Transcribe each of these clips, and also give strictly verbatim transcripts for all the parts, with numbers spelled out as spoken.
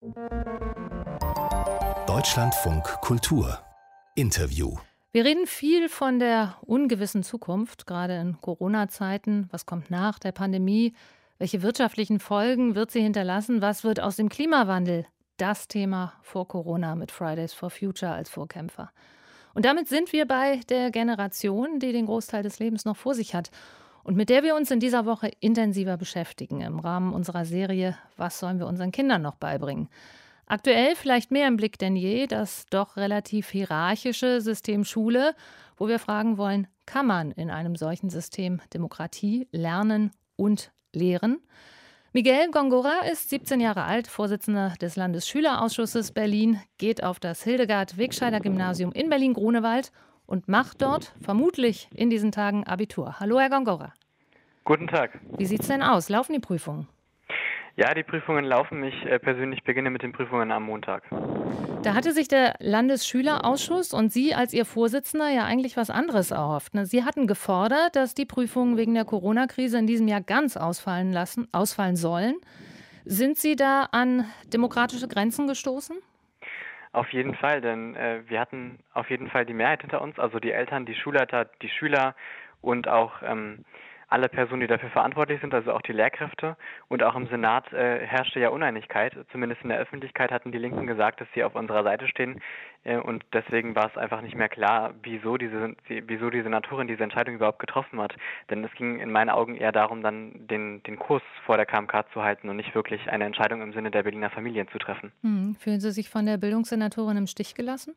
Deutschlandfunk Kultur Interview. Wir reden viel von der ungewissen Zukunft, gerade in Corona-Zeiten. Was kommt nach der Pandemie? Welche wirtschaftlichen Folgen wird sie hinterlassen? Was wird aus dem Klimawandel? Das Thema vor Corona mit Fridays for Future als Vorkämpfer. Und damit sind wir bei der Generation, die den Großteil des Lebens noch vor sich hat und mit der wir uns in dieser Woche intensiver beschäftigen im Rahmen unserer Serie Was sollen wir unseren Kindern noch beibringen? Aktuell vielleicht mehr im Blick denn je das doch relativ hierarchische System Schule, wo wir fragen wollen, kann man in einem solchen System Demokratie lernen und lehren? Miguel Góngora ist siebzehn Jahre alt, Vorsitzender des Landesschülerausschusses Berlin, geht auf das Hildegard-Wegscheider-Gymnasium in Berlin-Grunewald und macht dort vermutlich in diesen Tagen Abitur. Hallo, Herr Góngora. Guten Tag. Wie sieht's denn aus? Laufen die Prüfungen? Ja, die Prüfungen laufen. Ich äh, persönlich beginne mit den Prüfungen am Montag. Da hatte sich der Landesschülerausschuss und Sie als Ihr Vorsitzender ja eigentlich was anderes erhofft. Ne? Sie hatten gefordert, dass die Prüfungen wegen der Corona-Krise in diesem Jahr ganz ausfallen lassen, ausfallen sollen. Sind Sie da an demokratische Grenzen gestoßen? Auf jeden Fall, denn äh, wir hatten auf jeden Fall die Mehrheit hinter uns, also die Eltern, die Schulleiter, die Schüler und auch ähm, alle Personen, die dafür verantwortlich sind, also auch die Lehrkräfte. Und auch im Senat äh, herrschte ja Uneinigkeit. Zumindest in der Öffentlichkeit hatten die Linken gesagt, dass sie auf unserer Seite stehen. Äh, und deswegen war es einfach nicht mehr klar, wieso diese, wieso die Senatorin diese Entscheidung überhaupt getroffen hat. Denn es ging in meinen Augen eher darum, dann den, den Kurs vor der K M K zu halten und nicht wirklich eine Entscheidung im Sinne der Berliner Familien zu treffen. Hm. Fühlen Sie sich von der Bildungssenatorin im Stich gelassen?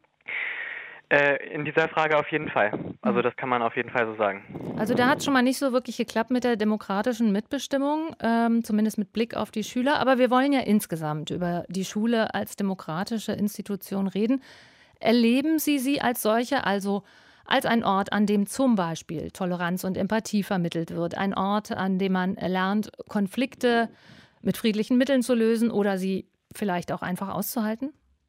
In dieser Frage auf jeden Fall. Also das kann man auf jeden Fall so sagen. Also da hat es schon mal nicht so wirklich geklappt mit der demokratischen Mitbestimmung, ähm, zumindest mit Blick auf die Schüler. Aber wir wollen ja insgesamt über die Schule als demokratische Institution reden. Erleben Sie sie als solche, also als ein Ort, an dem zum Beispiel Toleranz und Empathie vermittelt wird? Ein Ort, an dem man lernt, Konflikte mit friedlichen Mitteln zu lösen oder sie vielleicht auch einfach auszuhalten?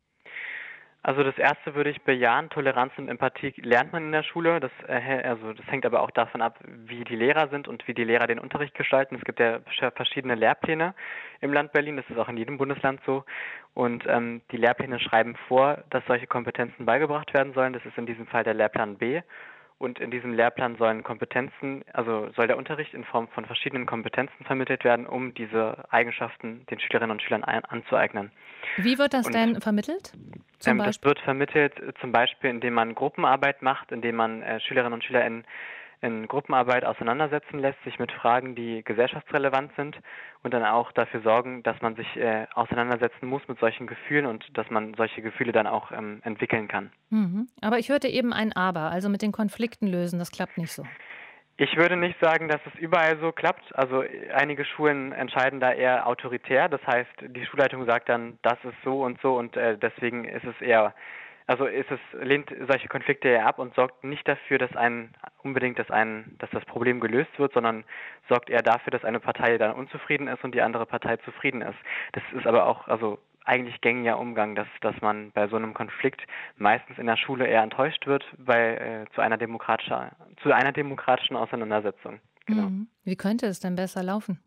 Also das Erste würde ich bejahen, Toleranz und Empathie lernt man in der Schule. Das, äh, also das hängt aber auch davon ab, wie die Lehrer sind und wie die Lehrer den Unterricht gestalten. Es gibt ja verschiedene Lehrpläne im Land Berlin, das ist auch in jedem Bundesland so. Und ähm, die Lehrpläne schreiben vor, dass solche Kompetenzen beigebracht werden sollen. Das ist in diesem Fall der Lehrplan B. Und in diesem Lehrplan sollen Kompetenzen, also soll der Unterricht in Form von verschiedenen Kompetenzen vermittelt werden, um diese Eigenschaften den Schülerinnen und Schülern ein, anzueignen. Wie wird das und, denn vermittelt? Zum ähm, das wird vermittelt zum Beispiel, indem man Gruppenarbeit macht, indem man äh, Schülerinnen und Schüler in, in Gruppenarbeit auseinandersetzen lässt, sich mit Fragen, die gesellschaftsrelevant sind und dann auch dafür sorgen, dass man sich äh, auseinandersetzen muss mit solchen Gefühlen und dass man solche Gefühle dann auch ähm, entwickeln kann. Mhm. Aber ich hörte eben ein Aber, also mit den Konflikten lösen, das klappt nicht so. Ich würde nicht sagen, dass es überall so klappt. Also einige Schulen entscheiden da eher autoritär. Das heißt, die Schulleitung sagt dann, das ist so und so und äh, deswegen ist es eher, also ist es, lehnt solche Konflikte eher ab und sorgt nicht dafür, dass ein unbedingt, dass ein, dass das Problem gelöst wird, sondern sorgt eher dafür, dass eine Partei dann unzufrieden ist und die andere Partei zufrieden ist. Das ist aber auch, also eigentlich gängiger Umgang, dass, dass man bei so einem Konflikt meistens in der Schule eher enttäuscht wird bei, äh, zu, einer demokratischer, zu einer demokratischen Auseinandersetzung. Genau. Mhm. Wie könnte es denn besser laufen?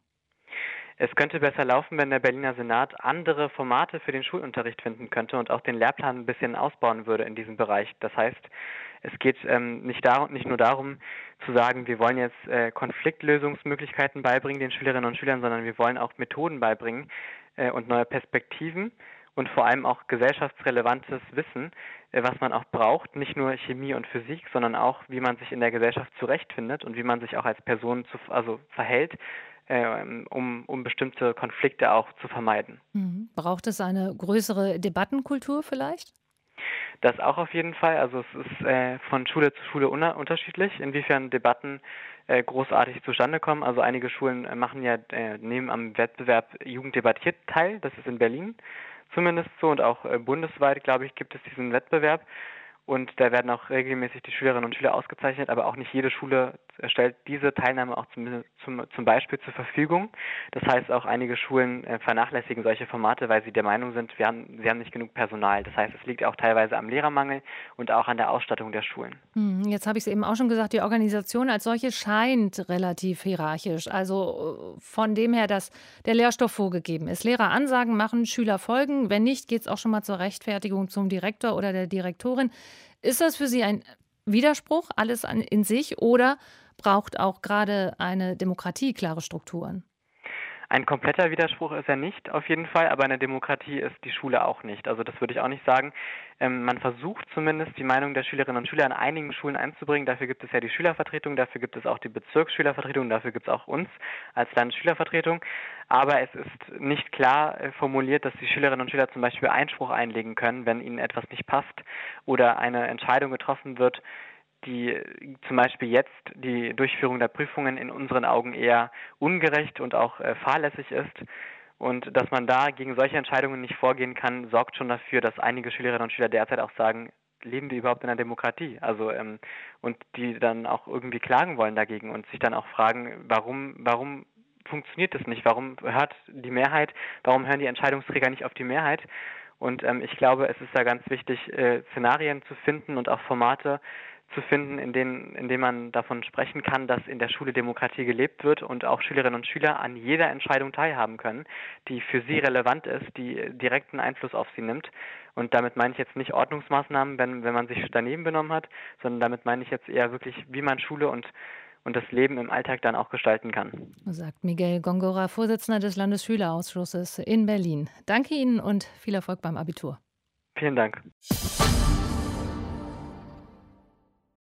Es könnte besser laufen, wenn der Berliner Senat andere Formate für den Schulunterricht finden könnte und auch den Lehrplan ein bisschen ausbauen würde in diesem Bereich. Das heißt, es geht ähm, nicht, darum, nicht nur darum zu sagen, wir wollen jetzt äh, Konfliktlösungsmöglichkeiten beibringen den Schülerinnen und Schülern, sondern wir wollen auch Methoden beibringen äh, und neue Perspektiven und vor allem auch gesellschaftsrelevantes Wissen, äh, was man auch braucht, nicht nur Chemie und Physik, sondern auch, wie man sich in der Gesellschaft zurechtfindet und wie man sich auch als Person zu, also verhält, Um, um bestimmte Konflikte auch zu vermeiden. Mhm. Braucht es eine größere Debattenkultur vielleicht? Das auch auf jeden Fall. Also es ist äh, von Schule zu Schule una- unterschiedlich, inwiefern Debatten äh, großartig zustande kommen. Also einige Schulen äh, machen ja, äh, nehmen am Wettbewerb Jugend debattiert teil. Das ist in Berlin zumindest so und auch äh, bundesweit, glaube ich, gibt es diesen Wettbewerb. Und da werden auch regelmäßig die Schülerinnen und Schüler ausgezeichnet, aber auch nicht jede Schule stellt diese Teilnahme auch zum, zum, zum Beispiel zur Verfügung. Das heißt, auch einige Schulen äh, vernachlässigen solche Formate, weil sie der Meinung sind, wir haben, sie haben nicht genug Personal. Das heißt, es liegt auch teilweise am Lehrermangel und auch an der Ausstattung der Schulen. Hm, Jetzt habe ich es eben auch schon gesagt, die Organisation als solche scheint relativ hierarchisch. Also äh, von dem her, dass der Lehrstoff vorgegeben ist. Lehrer Ansagen machen, Schüler folgen. Wenn nicht, geht es auch schon mal zur Rechtfertigung zum Direktor oder der Direktorin. Ist das für Sie ein Widerspruch, alles an, in sich, oder braucht auch gerade eine Demokratie klare Strukturen? Ein kompletter Widerspruch ist er nicht, auf jeden Fall, aber eine Demokratie ist die Schule auch nicht. Also das würde ich auch nicht sagen. Ähm, man versucht zumindest, die Meinung der Schülerinnen und Schüler an einigen Schulen einzubringen. Dafür gibt es ja die Schülervertretung, dafür gibt es auch die Bezirksschülervertretung, dafür gibt es auch uns als Landesschülervertretung. Aber es ist nicht klar äh, formuliert, dass die Schülerinnen und Schüler zum Beispiel Einspruch einlegen können, wenn ihnen etwas nicht passt oder eine Entscheidung getroffen wird, die zum Beispiel jetzt die Durchführung der Prüfungen in unseren Augen eher ungerecht und auch äh, fahrlässig ist. Und dass man da gegen solche Entscheidungen nicht vorgehen kann, sorgt schon dafür, dass einige Schülerinnen und Schüler derzeit auch sagen, leben wir überhaupt in einer Demokratie? Also ähm, und die dann auch irgendwie klagen wollen dagegen und sich dann auch fragen, warum, warum funktioniert das nicht? Warum hört die Mehrheit, warum hören die Entscheidungsträger nicht auf die Mehrheit? Und ähm, ich glaube, es ist da ganz wichtig, äh, Szenarien zu finden und auch Formate zu finden, in denen, in denen man davon sprechen kann, dass in der Schule Demokratie gelebt wird und auch Schülerinnen und Schüler an jeder Entscheidung teilhaben können, die für sie relevant ist, die direkten Einfluss auf sie nimmt. Und damit meine ich jetzt nicht Ordnungsmaßnahmen, wenn, wenn man sich daneben benommen hat, sondern damit meine ich jetzt eher wirklich, wie man Schule und und das Leben im Alltag dann auch gestalten kann. Sagt Miguel Gongora, Vorsitzender des Landesschülerausschusses in Berlin. Danke Ihnen und viel Erfolg beim Abitur. Vielen Dank.